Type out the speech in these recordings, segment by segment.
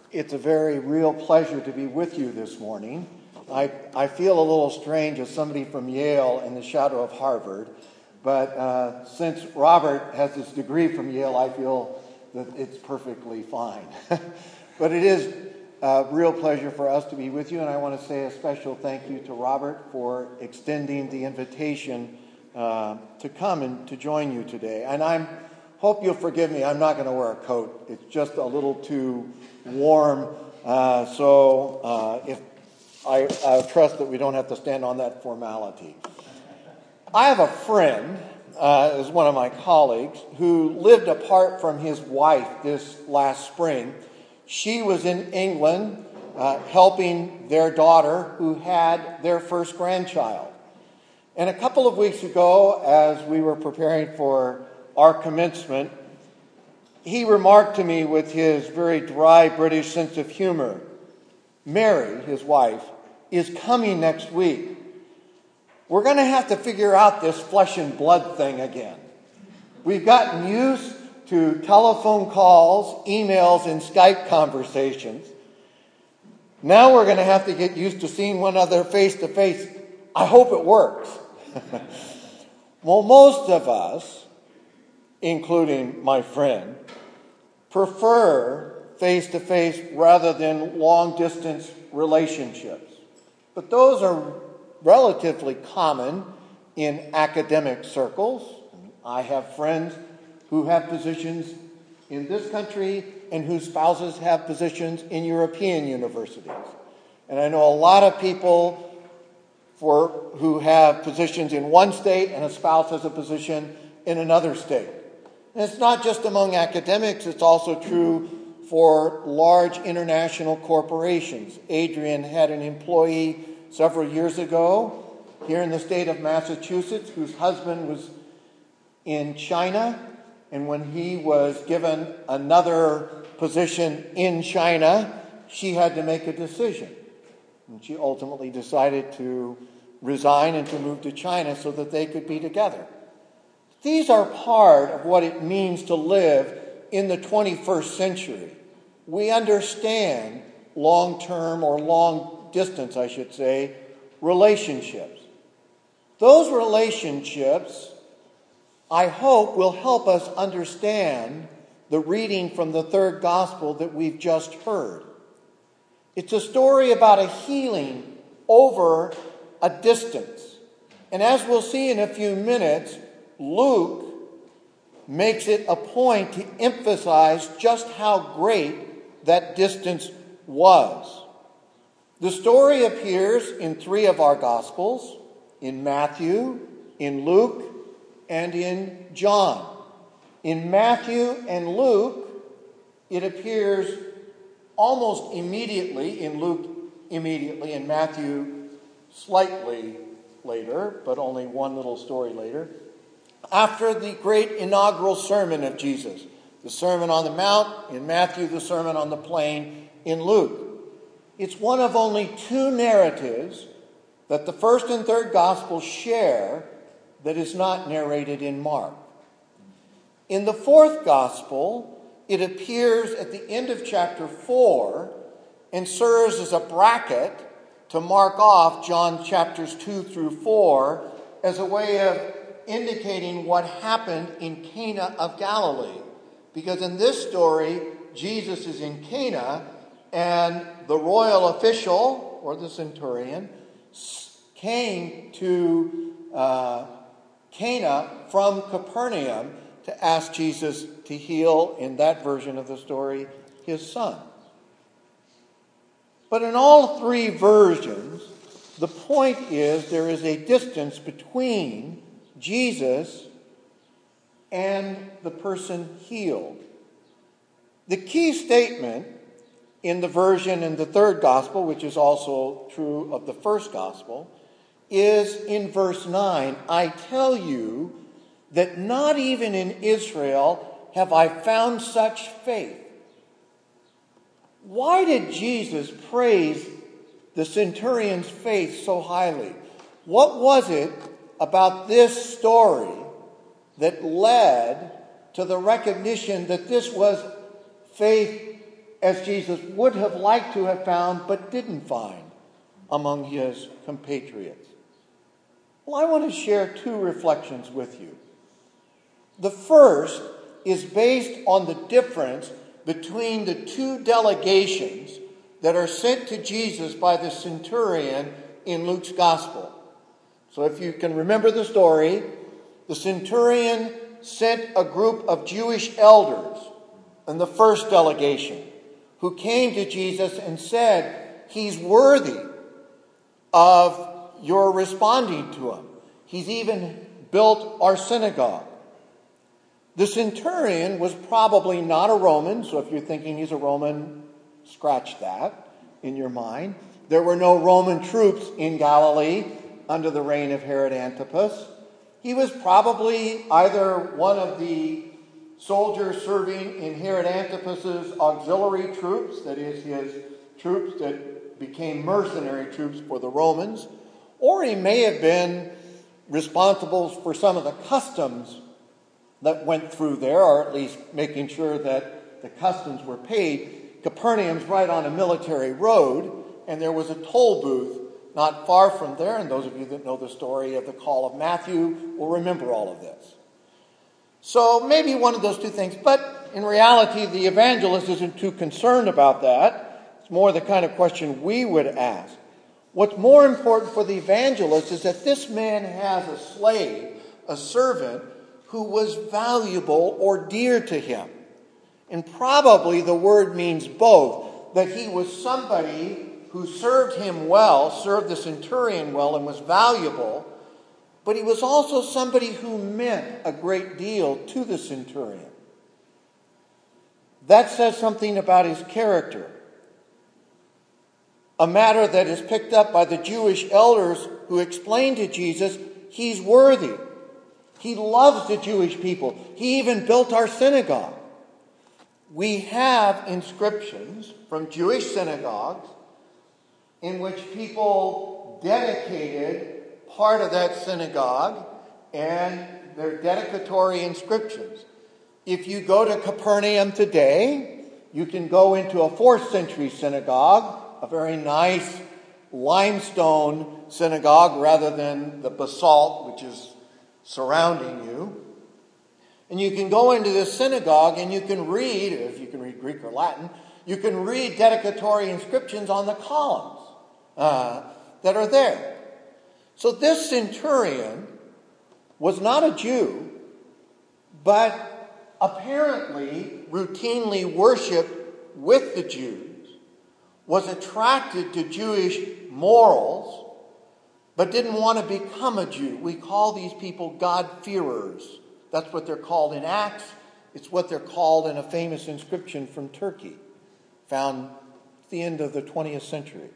It's a very real pleasure to be with you this morning. I feel a little strange as somebody from Yale in the shadow of Harvard, but since Robert has his degree from Yale, I feel that it's perfectly fine. But it is a real pleasure for us to be with you, and I want to say a special thank you to Robert for extending the invitation to come and to join you today. And I hope you'll forgive me, I'm not going to wear a coat. It's just a little too warm, so if I trust that we don't have to stand on that formality. I have a friend, is one of my colleagues, who lived apart from his wife this last spring. She was in England helping their daughter who had their first grandchild. And a couple of weeks ago, as we were preparing for our commencement, he remarked to me with his very dry British sense of humor, Mary, his wife, is coming next week. We're going to have to figure out this flesh and blood thing again. We've gotten used to telephone calls, emails, and Skype conversations. Now we're going to have to get used to seeing one another face to face. I hope it works. Well, most of us, including my friend, prefer face-to-face rather than long-distance relationships. But those are relatively common in academic circles. I have friends who have positions in this country and whose spouses have positions in European universities. And I know a lot of people who have positions in one state and a spouse has a position in another state. And it's not just among academics, it's also true for large international corporations. Adrian had an employee several years ago here in the state of Massachusetts whose husband was in China, and when he was given another position in China, she had to make a decision. And she ultimately decided to resign and to move to China so that they could be together. These are part of what it means to live in the 21st century. We understand long-term or long-distance, I should say, relationships. Those relationships, I hope, will help us understand the reading from the third gospel that we've just heard. It's a story about a healing over a distance. And as we'll see in a few minutes, Luke makes it a point to emphasize just how great that distance was. The story appears in 3 of our Gospels, in Matthew, in Luke, and in John. In Matthew and Luke, it appears almost immediately, in Luke immediately, in Matthew slightly later, but only one little story later, after the great inaugural sermon of Jesus, the Sermon on the Mount, in Matthew, the Sermon on the Plain, in Luke. It's one of only 2 narratives that the first and third Gospels share that is not narrated in Mark. In the fourth Gospel, it appears at the end of chapter 4 and serves as a bracket to mark off John chapters 2 through 4 as a way of indicating what happened in Cana of Galilee. Because in this story, Jesus is in Cana, and the royal official, or the centurion, came to Cana from Capernaum to ask Jesus to heal, in that version of the story, his son. But in all 3 versions, the point is there is a distance between Jesus and the person healed. The key statement in the version in the third gospel, which is also true of the first gospel, is in verse 9, I tell you that not even in Israel have I found such faith. Why did Jesus praise the centurion's faith so highly? What was it about this story that led to the recognition that this was faith as Jesus would have liked to have found but didn't find among his compatriots? Well, I want to share two reflections with you. The first is based on the difference between the two delegations that are sent to Jesus by the centurion in Luke's gospel. So if you can remember the story, the centurion sent a group of Jewish elders in the first delegation who came to Jesus and said, he's worthy of your responding to him. He's even built our synagogue. The centurion was probably not a Roman, so if you're thinking he's a Roman, scratch that in your mind. There were no Roman troops in Galilee under the reign of Herod Antipas. He was probably either one of the soldiers serving in Herod Antipas's auxiliary troops, that is, his troops that became mercenary troops for the Romans, or he may have been responsible for some of the customs that went through there, or at least making sure that the customs were paid. Capernaum's right on a military road, and there was a toll booth not far from there, and those of you that know the story of the call of Matthew will remember all of this. So maybe one of those two things, but in reality the evangelist isn't too concerned about that. It's more the kind of question we would ask. What's more important for the evangelist is that this man has a slave, a servant, who was valuable or dear to him. And probably the word means both, that he was somebody who served him well, served the centurion well, and was valuable, but he was also somebody who meant a great deal to the centurion. That says something about his character, a matter that is picked up by the Jewish elders who explained to Jesus, he's worthy. He loves the Jewish people. He even built our synagogue. We have inscriptions from Jewish synagogues in which people dedicated part of that synagogue, and they're dedicatory inscriptions. If you go to Capernaum today, you can go into a 4th century synagogue, a very nice limestone synagogue rather than the basalt which is surrounding you. And you can go into this synagogue and you can read, if you can read Greek or Latin, you can read dedicatory inscriptions on the columns that are there. So this centurion was not a Jew, but apparently routinely worshipped with the Jews, was attracted to Jewish morals, but didn't want to become a Jew. We call these people God-fearers. That's what they're called in Acts. It's what they're called in a famous inscription from Turkey, found at the end of the 20th century.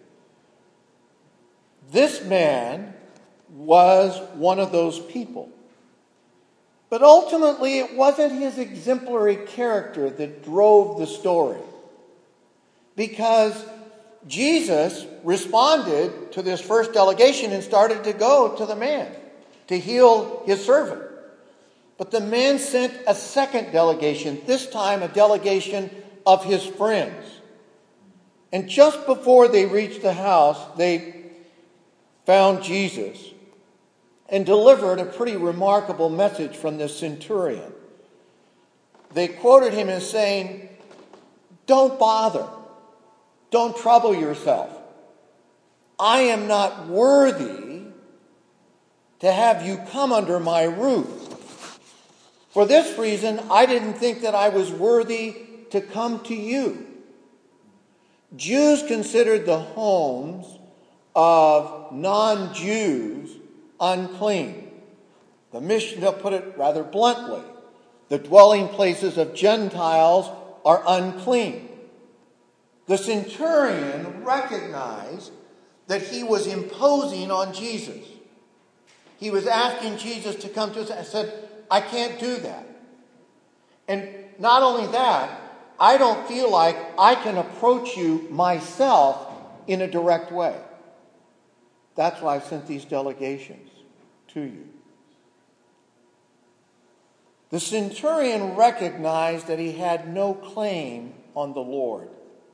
This man was one of those people. But ultimately, it wasn't his exemplary character that drove the story. Because Jesus responded to this first delegation and started to go to the man to heal his servant. But the man sent a second delegation, this time a delegation of his friends. And just before they reached the house, they found Jesus and delivered a pretty remarkable message from the centurion. They quoted him as saying, "Don't bother. Don't trouble yourself. I am not worthy to have you come under my roof. For this reason, I didn't think that I was worthy to come to you." Jews considered the homes of non-Jews unclean. The Mishnah put it rather bluntly. The dwelling places of Gentiles are unclean. The centurion recognized that he was imposing on Jesus. He was asking Jesus to come to us and said, "I can't do that. And not only that, I don't feel like I can approach you myself in a direct way. That's why I sent these delegations to you." The centurion recognized that he had no claim on the Lord.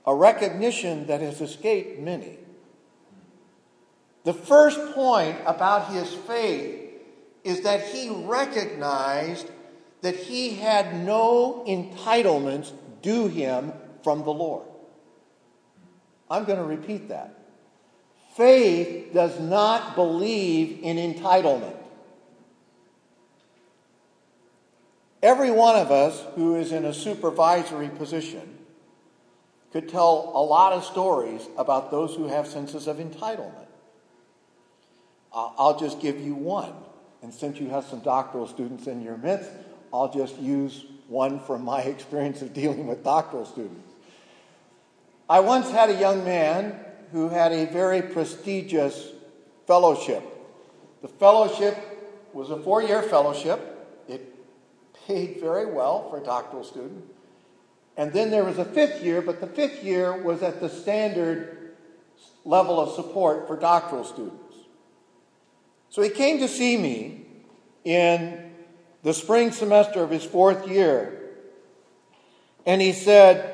a recognition that has escaped many. The first point about his faith is that he recognized that he had no entitlements due him from the Lord. I'm going to repeat that. Faith does not believe in entitlement. Every one of us who is in a supervisory position could tell a lot of stories about those who have senses of entitlement. I'll just give you one. And since you have some doctoral students in your midst, I'll just use one from my experience of dealing with doctoral students. I once had a young man who had a very prestigious fellowship. The fellowship was a 4-year fellowship. It paid very well for a doctoral student. And then there was a 5th year, but the 5th year was at the standard level of support for doctoral students. So he came to see me in the spring semester of his 4th year, and he said,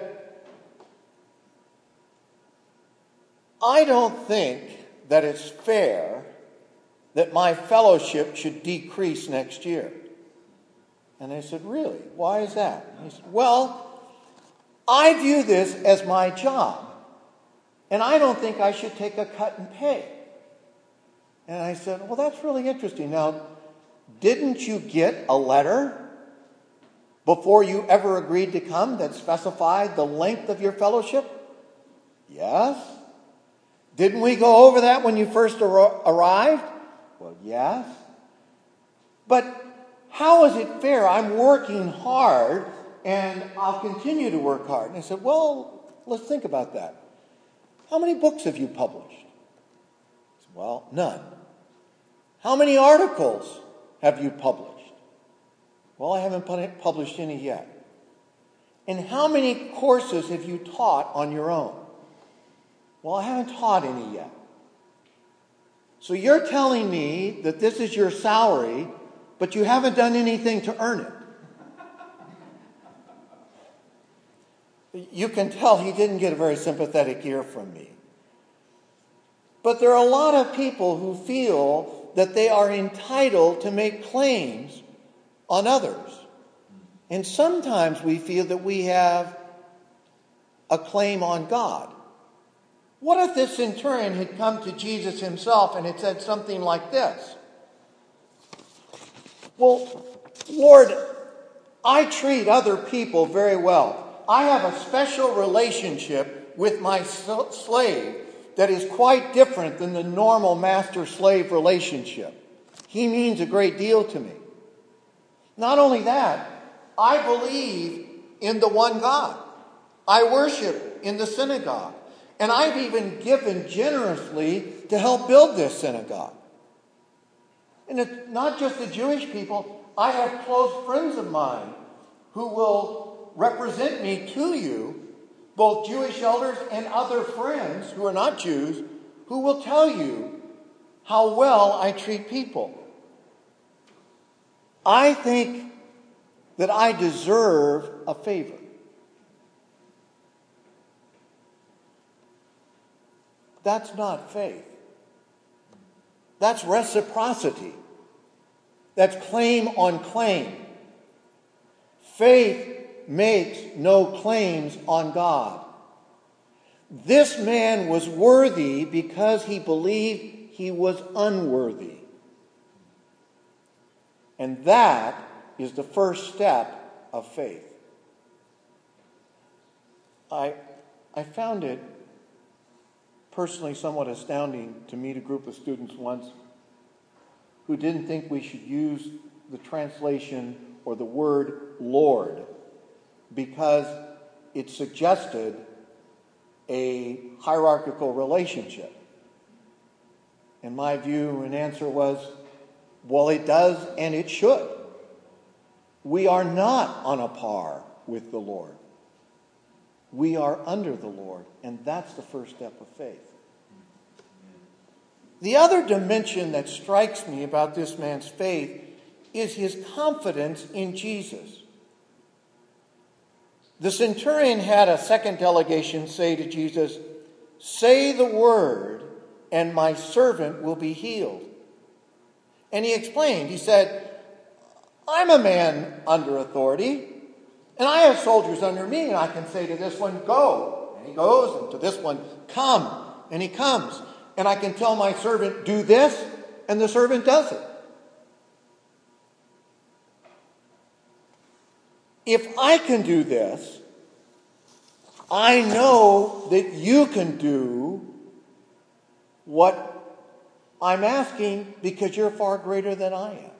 I don't think that it's fair that my fellowship should decrease next year. And I said, really? Why is that? And he said, well, I view this as my job, and I don't think I should take a cut in pay. And I said, well, that's really interesting. Now, didn't you get a letter before you ever agreed to come that specified the length of your fellowship? Yes. Didn't we go over that when you first arrived? Well, yes. But how is it fair? I'm working hard and I'll continue to work hard. And I said, well, let's think about that. How many books have you published? I said, well, none. How many articles have you published? Well, I haven't published any yet. And how many courses have you taught on your own? Well, I haven't taught any yet. So you're telling me that this is your salary, but you haven't done anything to earn it. You can tell he didn't get a very sympathetic ear from me. But there are a lot of people who feel that they are entitled to make claims on others. And sometimes we feel that we have a claim on God. What if this centurion had come to Jesus himself and had said something like this? Well, Lord, I treat other people very well. I have a special relationship with my slave that is quite different than the normal master-slave relationship. He means a great deal to me. Not only that, I believe in the one God. I worship in the synagogue. And I've even given generously to help build this synagogue. And it's not just the Jewish people. I have close friends of mine who will represent me to you, both Jewish elders and other friends who are not Jews, who will tell you how well I treat people. I think that I deserve a favor. That's not faith. That's reciprocity. That's claim on claim. Faith makes no claims on God. This man was worthy because he believed he was unworthy. And that is the first step of faith. I found it personally somewhat astounding to meet a group of students once who didn't think we should use the translation or the word Lord because it suggested a hierarchical relationship. And my view and answer was, well, it does and it should. We are not on a par with the Lord. We are under the Lord, and that's the first step of faith. The other dimension that strikes me about this man's faith is his confidence in Jesus. The centurion had a second delegation say to Jesus, "Say the word, and my servant will be healed." And he explained, he said, "I'm a man under authority, and I have soldiers under me, and I can say to this one, 'Go,' and he goes, and to this one, 'Come,' and he comes. And I can tell my servant, 'Do this,' and the servant does it." If I can do this, I know that you can do what I'm asking because you're far greater than I am.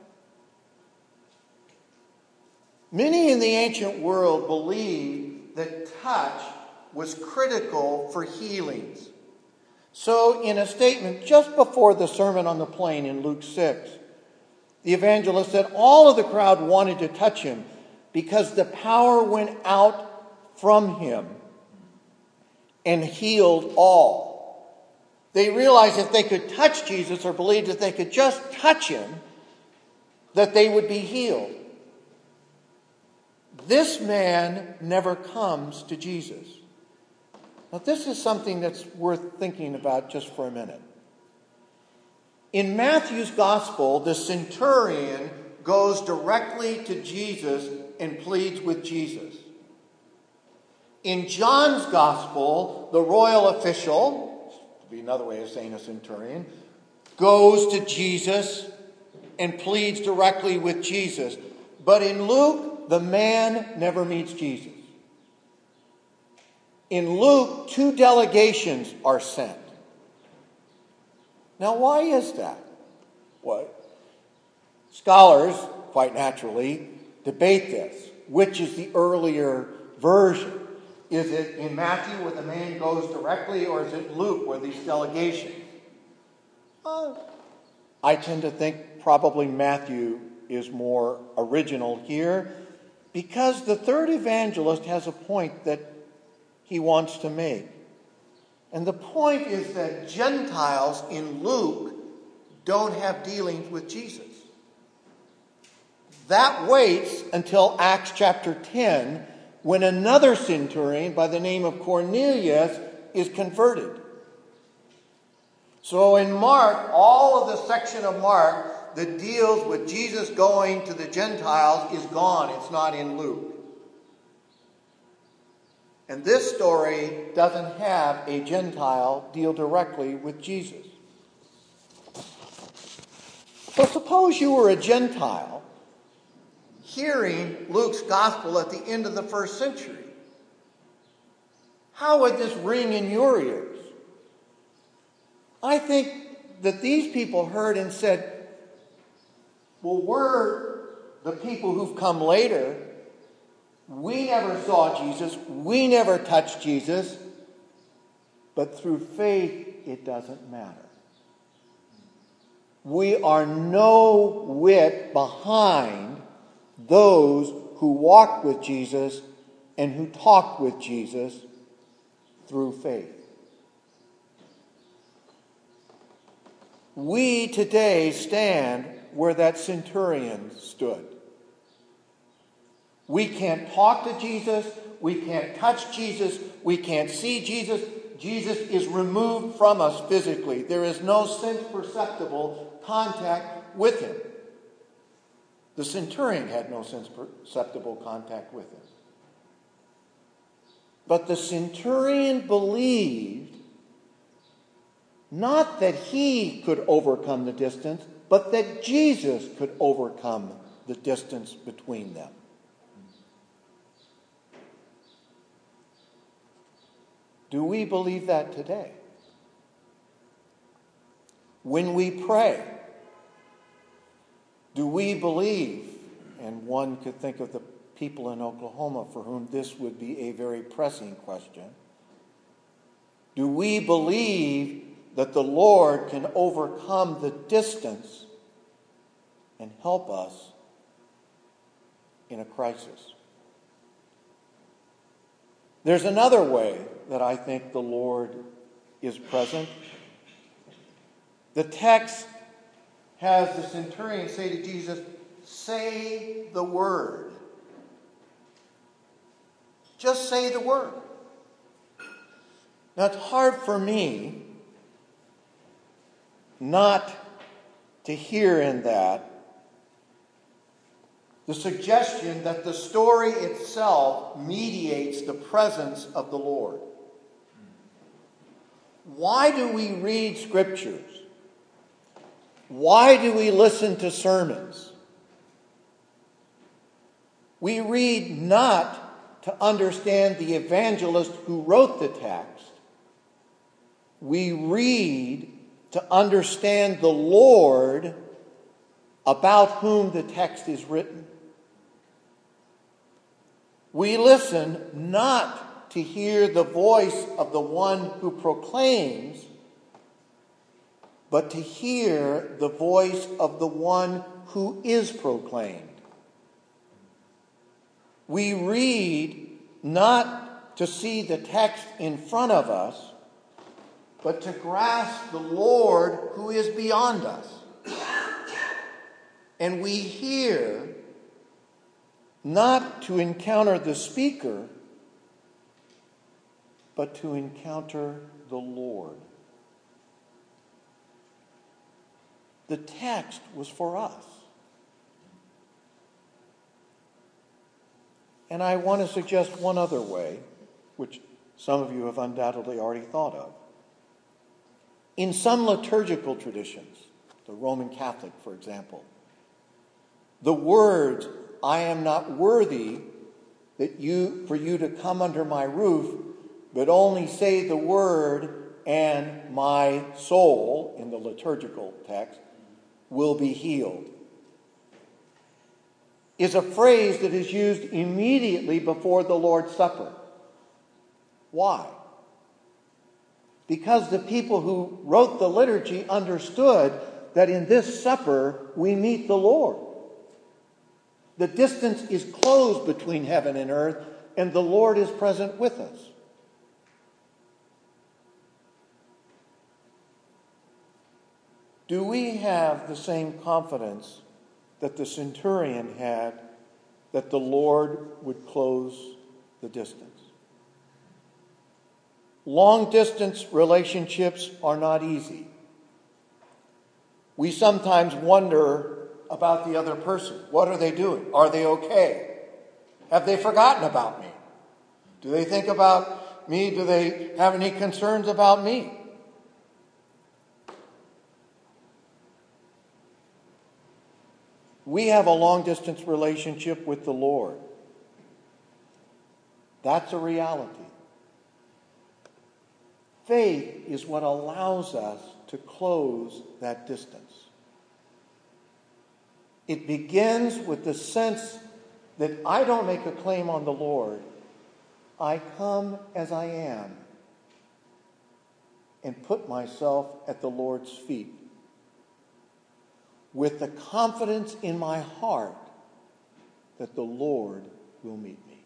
Many in the ancient world believed that touch was critical for healings. So in a statement just before the Sermon on the Plain in Luke 6, the evangelist said all of the crowd wanted to touch him because the power went out from him and healed all. They realized if they could touch Jesus, or believed if they could just touch him, that they would be healed. This man never comes to Jesus. Now, this is something that's worth thinking about just for a minute. In Matthew's gospel, the centurion goes directly to Jesus and pleads with Jesus. In John's gospel, the royal official, to be another way of saying a centurion, goes to Jesus and pleads directly with Jesus. But in Luke, the man never meets Jesus. In Luke, 2 delegations are sent. Now, why is that? Well, scholars, quite naturally, debate this. Which is the earlier version? Is it in Matthew where the man goes directly, or is it Luke where these delegations? I tend to think probably Matthew is more original here, because the third evangelist has a point that he wants to make. And the point is that Gentiles in Luke don't have dealings with Jesus. That waits until Acts chapter 10, when another centurion by the name of Cornelius is converted. So in Mark, all of the section of Mark that deals with Jesus going to the Gentiles is gone. It's not in Luke. And this story doesn't have a Gentile deal directly with Jesus. So suppose you were a Gentile hearing Luke's gospel at the end of the first century. How would this ring in your ears? I think that these people heard and said, well, we're the people who've come later. We never saw Jesus. We never touched Jesus. But through faith, it doesn't matter. We are no whit behind those who walked with Jesus and who talked with Jesus through faith. We today stand where that centurion stood. We can't talk to Jesus. We can't touch Jesus. We can't see Jesus. Jesus is removed from us physically. There is no sense perceptible contact with him. The centurion had no sense perceptible contact with him. But the centurion believed not that he could overcome the distance, but that Jesus could overcome the distance between them. Do we believe that today? When we pray, do we believe, and one could think of the people in Oklahoma for whom this would be a very pressing question, do we believe that the Lord can overcome the distance and help us in a crisis? There's another way that I think the Lord is present. The text has the centurion say to Jesus, "Say the word." Just say the word. Now, it's hard for me not to hear in that the suggestion that the story itself mediates the presence of the Lord. Why do we read scriptures? Why do we listen to sermons? We read not to understand the evangelist who wrote the text. We read to understand the Lord about whom the text is written. We listen not to hear the voice of the one who proclaims, but to hear the voice of the one who is proclaimed. We read not to see the text in front of us, but to grasp the Lord who is beyond us. And we hear not to encounter the speaker, but to encounter the Lord. The text was for us. And I want to suggest one other way, which some of you have undoubtedly already thought of. In some liturgical traditions, the Roman Catholic, for example, the words, "I am not worthy for you to come under my roof, but only say the word, and my soul," in the liturgical text, "will be healed," is a phrase that is used immediately before the Lord's Supper. Why? Because the people who wrote the liturgy understood that in this supper we meet the Lord. The distance is closed between heaven and earth, and the Lord is present with us. Do we have the same confidence that the centurion had that the Lord would close the distance? Long-distance relationships are not easy. We sometimes wonder about the other person. What are they doing? Are they okay? Have they forgotten about me? Do they think about me? Do they have any concerns about me? We have a long-distance relationship with the Lord. That's a reality. Faith is what allows us to close that distance. It begins with the sense that I don't make a claim on the Lord. I come as I am and put myself at the Lord's feet with the confidence in my heart that the Lord will meet me.